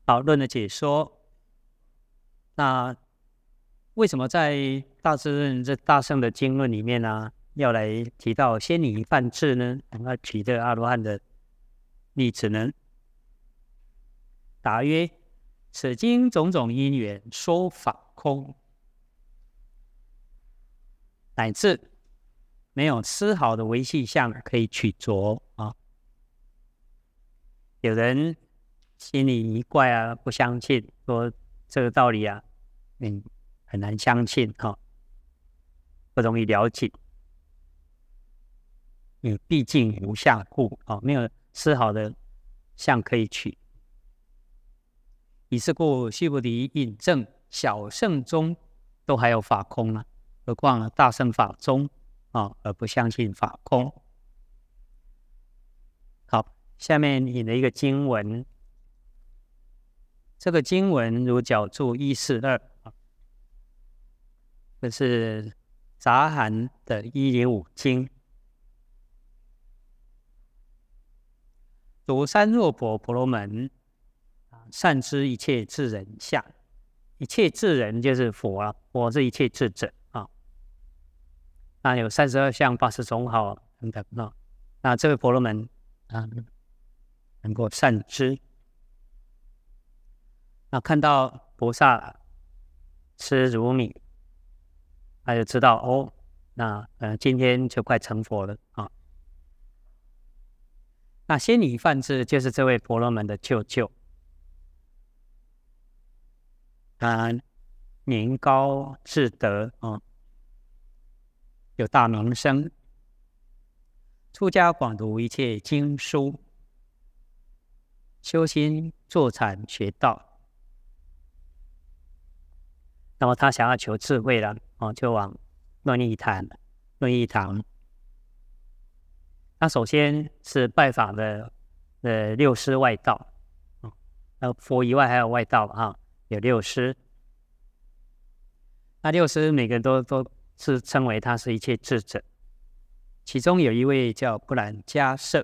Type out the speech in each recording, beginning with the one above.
讨论的解说。那为什么在大智论这大圣的经论里面呢，要来提到先拟梵志呢？要举这阿罗汉的例子呢？答曰：此经种种因缘说法空，乃至没有丝毫的维系相可以取着啊。有人心里疑怪啊，不相信，说这个道理啊，很难相信哈，不容易了解。毕竟无相故啊，没有丝毫的相可以取。以是故，须菩提引证小圣中都还有法空啊，何况大圣法中啊，而不相信法空。好，下面引了一个经文，这个经文如角注142，这是杂含的105经。如三若婆婆罗门，善知一切智人相。一切智人就是佛啊，佛是一切智者啊。那有32相、80种好等等啊。那这位婆罗门啊，能够善知。那看到菩萨吃乳米，他就知道哦，那今天就快成佛了啊。那先拟梵志就是这位婆罗门的舅舅，他年高智德啊，有大名声，出家广读一切经书，修心坐禅学道。那么他想要求智慧了哦，就往论义堂。他首先是拜访的六师外道，佛以外还有外道啊，有六师。那六师每个人都是称为他是一切智者，其中有一位叫布兰迦摄，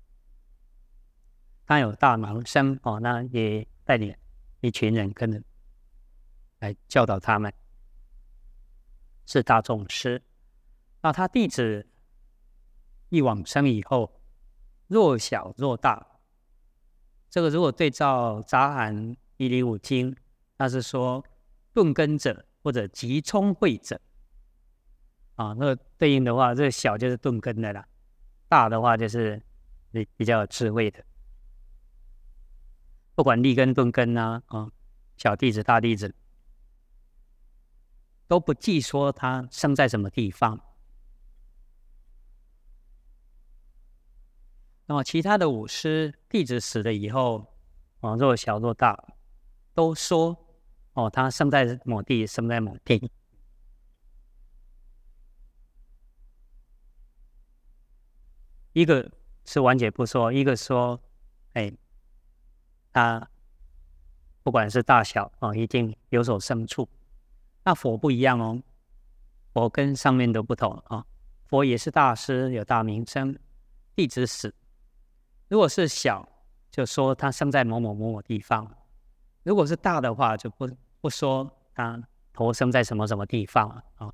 他有大盲僧哦，那也带领一群人跟着来教导他们，是大众师。那他弟子一往生以后，若小若大，这个如果对照杂含105经，那是说顿根者或者极聪慧者啊，那个对应的话，这个小就是顿根的啦，大的话就是比较有智慧的。不管立根顿根啊，小弟子大弟子，都不计说他生在什么地方。那么其他的五师弟子死了以后，若小若大，都说他生在某地，生在某地。一个是完全不说，一个说，他不管是大小一定有所生处。那佛不一样哦，佛跟上面都不同啊。佛也是大师，有大名声，弟子死。如果是小，就说他生在某某地方；如果是大的话，就不说他投生在什么什么地方啊。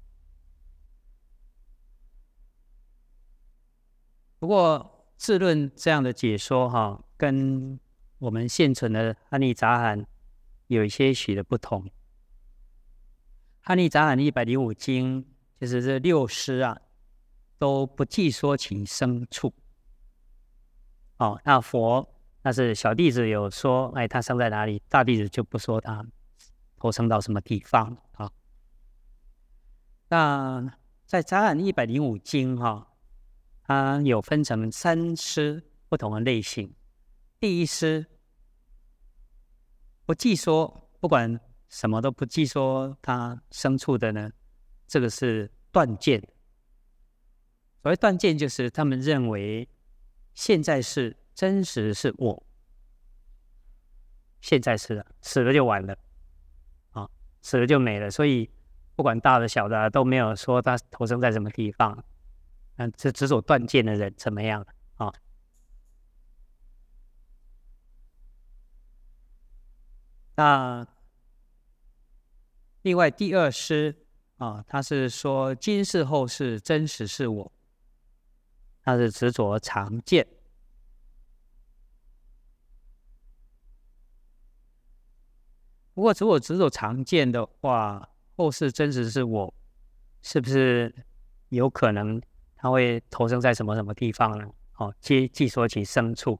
不过智论这样的解说跟我们现存的汉译杂含有一些许的不同。汉译杂含105经，就是这六师啊，都不计说其生处。那佛那是小弟子有说，他生在哪里，大弟子就不说他投生到什么地方啊。那在杂含105经它有分成3师不同的类型。第一师不计说，不管什么都不计说他生处的呢，这个是断见。所谓断见，就是他们认为现在是真实是我，现在是死了就完了死了就没了，所以不管大的小的都没有说他投生在什么地方。这只所断见的人怎么样那另外第二诗他是说今世后世真实是我，他是执着常见。不过如果执着常见的话，后世真实是我，是不是有可能它会投生在什么什么地方呢？既说其生处。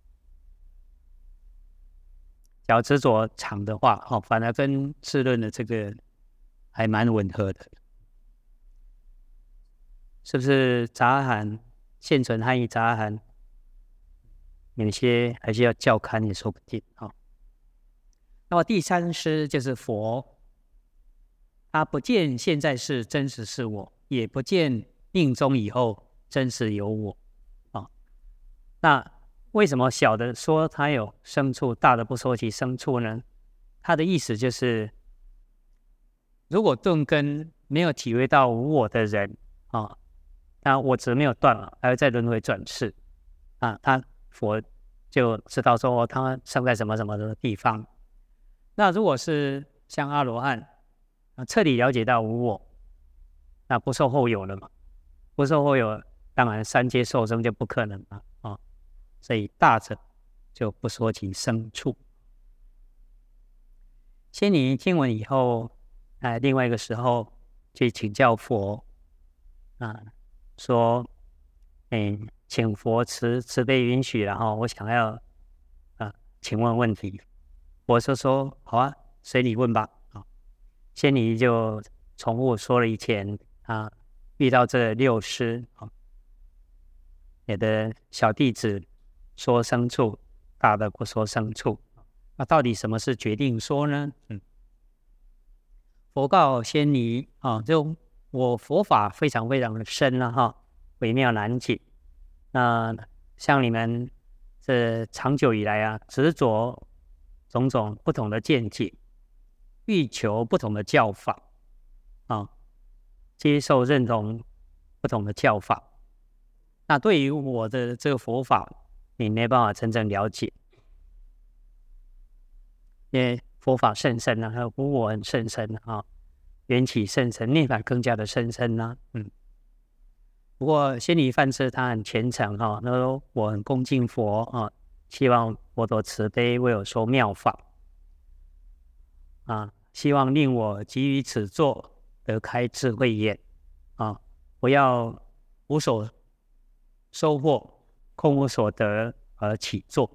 假如执着常的话，反而跟智论的这个还蛮吻合的，是不是？杂含现存汉译杂含有些还是要校勘也说不定那么第三诗就是佛，他不见现在是真实是我，也不见命中以后真实有我那为什么小的说它有生处，大的不说其生处呢？它的意思就是，如果顿根没有体会到无我的人那我执没有断了，还会再轮回转世他佛就知道说他生在什么什么的地方。那如果是像阿罗汉彻底了解到无我，那不受后有了嘛？不受后有，当然三界受生就不可能了所以大者就不说其生处。仙尼听闻以后，另外一个时候去请教佛说，请佛慈悲允许，然后我想要请问问题。佛说好啊，随你问吧仙尼就重复说了以前遇到这六师有的小弟子说生处，大的不说生处。那到底什么是决定说呢？佛告仙尼就我佛法非常非常的深了微妙难解。那像你们这长久以来执着种种不同的见解，欲求不同的教法接受认同不同的教法，那对于我的这个佛法，你没办法真正了解，因为佛法甚深还有无我很甚深缘起甚深，涅槃更加的甚深不过仙尼梵志他很虔诚他说我很恭敬佛希望佛陀慈悲为我说妙法希望令我给予此座得开智慧眼不要无所收获，空无所得而起坐。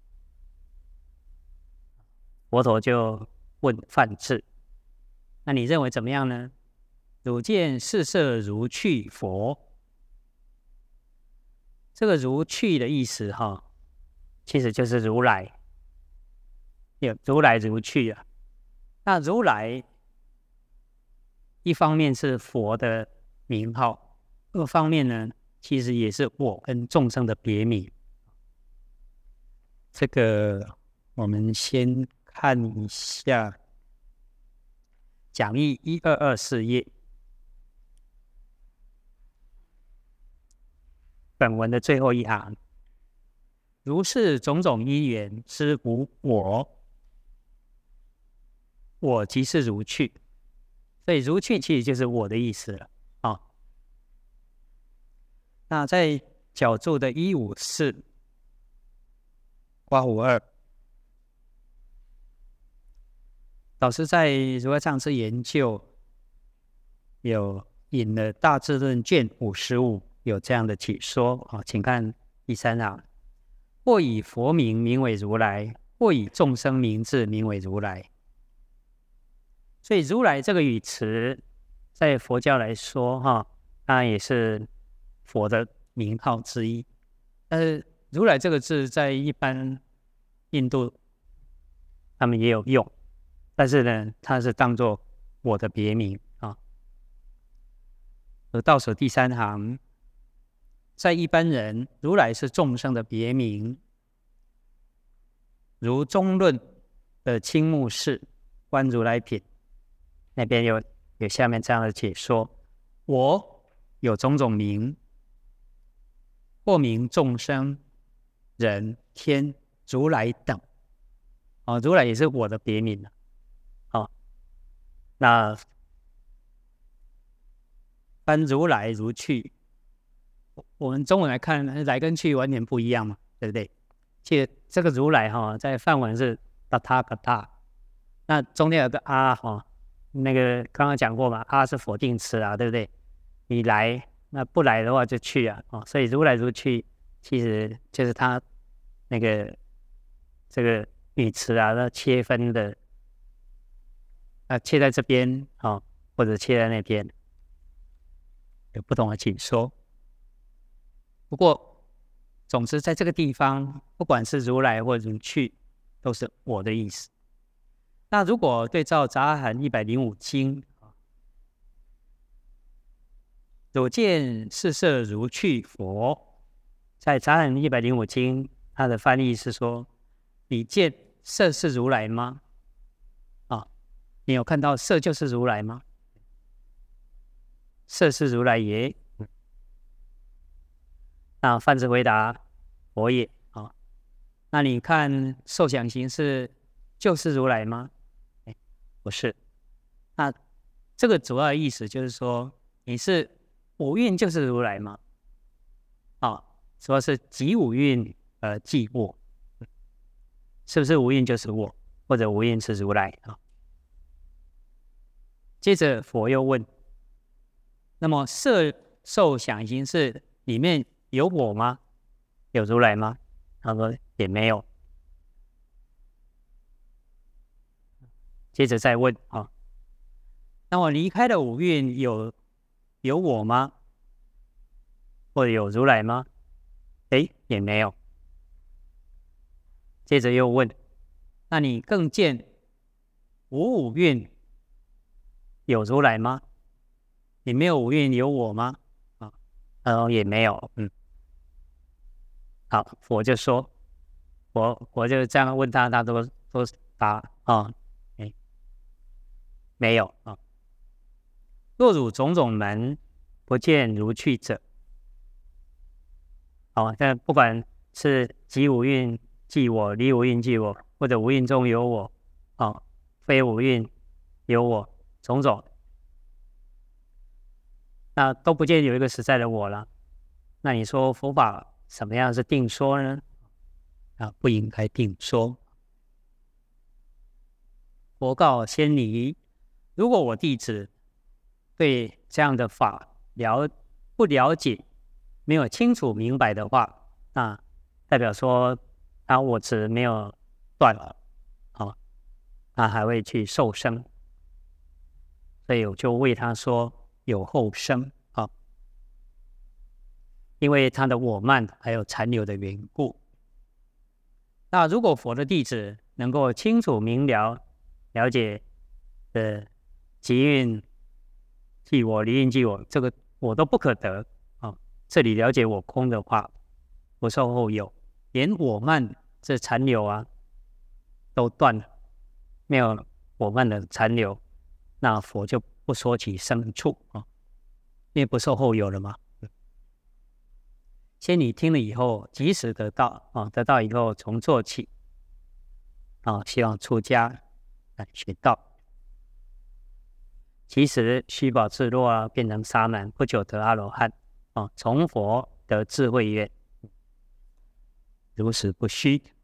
佛陀就问梵志，那你认为怎么样呢？汝见四色如去佛，这个如去的意思其实就是如来，如来如去那如来一方面是佛的名号，二方面呢其实也是我跟众生的别名。这个我们先看一下讲义1224页，本文的最后一行，如是种种因缘知无我，我即是如去。所以如去其实就是我的意思了那在角注的154括弧2，老师在如来藏之研究有引了大智论卷55有这样的解说请看第3行，或以佛名名为如来，或以众生名字名为如来。所以如来这个语词在佛教来说当然也是佛的名号之一，但是如来这个字在一般印度他们也有用，但是呢它是当作我的别名而倒数第3行，在一般人如来是众生的别名，如中论的青木氏观如来品那边有下面这样的解说，我有种种名，或名众生人天如来等如来也是我的别名那翻如来如去，我们中文来看，来跟去完全不一样嘛，对不对？其实这个如来在梵文是Tathagata，那中间有个阿那个刚刚讲过嘛，阿是否定词对不对？你来，那不来的话就去所以如来如去其实就是他那个这个语词那切分的切在这边或者切在那边，有不同的解说。不过总之在这个地方，不管是如来或如去，都是我的意思。那如果对照杂阿含105经，有见是色如去佛，在杂阿含105经，它的翻译是说：你见色是如来吗？你有看到色就是如来吗？色是如来也。那梵字回答：佛也。那你看受想行识就是如来吗？不是。那这个主要的意思就是说，你是五蕴就是如来吗？说是即五蕴即我，是不是五蕴就是我，或者五蕴是如来接着佛又问：那么色受想行识里面有我吗？有如来吗？他说也没有。接着再问那我离开的五蕴有我吗？或者有如来吗？也没有。接着又问：那你更见无五蕴有如来吗？你没有五蕴有我吗？也没有。好，佛就说，我就这样问他，他都答没有若汝种种门不见如去者，但不管是即五蕴即我，离五蕴即我，或者五蕴中有我非五蕴有我，种种，那都不见有一个实在的我了。那你说佛法什么样是定说呢？不应该定说。佛告先尼：如果我弟子对这样的法不了解，没有清楚明白的话，那代表说他我执没有断了他还会去受生，所以我就为他说有后生因为他的我慢还有残留的缘故。那如果佛的弟子能够清楚明了解即蕴即我，离蕴即我，这个我都不可得这里了解我空的话，不受后有，连我慢这残留都断了，没有我慢的残留，那佛就不说起生处因为不受后有了嘛。仙女听了以后，即时得到得到以后从做起希望出家来学道。其实须宝自若变成沙门，不久得阿罗汉从佛得智慧愿，如实不虚。